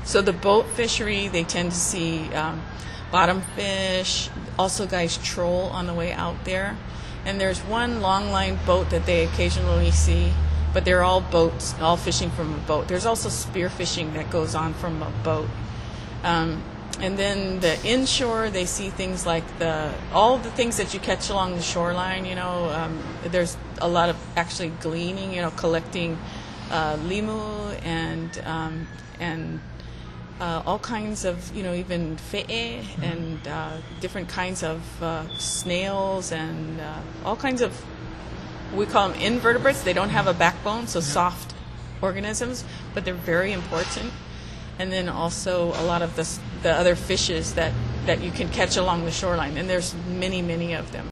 So the boat fishery, they tend to see bottom fish, also guys troll on the way out there. And there's one long line boat that they occasionally see, but they're all boats, all fishing from a boat. There's also spear fishing that goes on from a boat. And then the inshore, they see things like all the things that you catch along the shoreline. There's a lot of actually gleaning, collecting limu and all kinds of, even fe'e and different kinds of snails and all kinds of, we call them invertebrates. They don't have a backbone, so soft organisms, but they're very important. And then also a lot of the other fishes that you can catch along the shoreline, and there's many, many of them.